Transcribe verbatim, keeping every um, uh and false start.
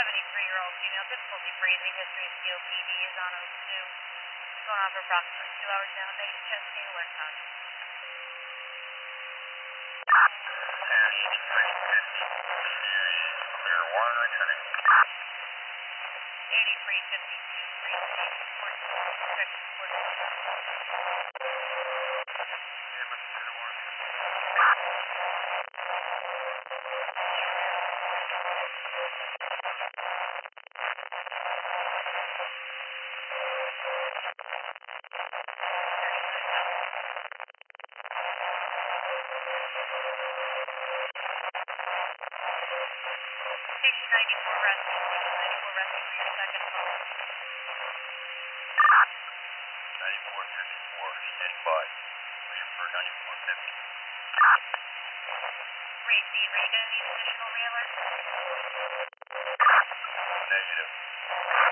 seventy-three-year-old female, difficulty breathing, history of C O P D is on oh two. It's going on for approximately two hours now. Negative chest pain, alert time. eighty-three fifty, clear one, returning. eighty-three fifty-two, three stage report, check report. Yeah, but it's gonna work. Station ninety-four resting, station ninety-four resting for your second call. ninety-four fifty-four, stand by. Waiting for ninety-four fifty. Read B, are you going to need additional re-alerts? Negative.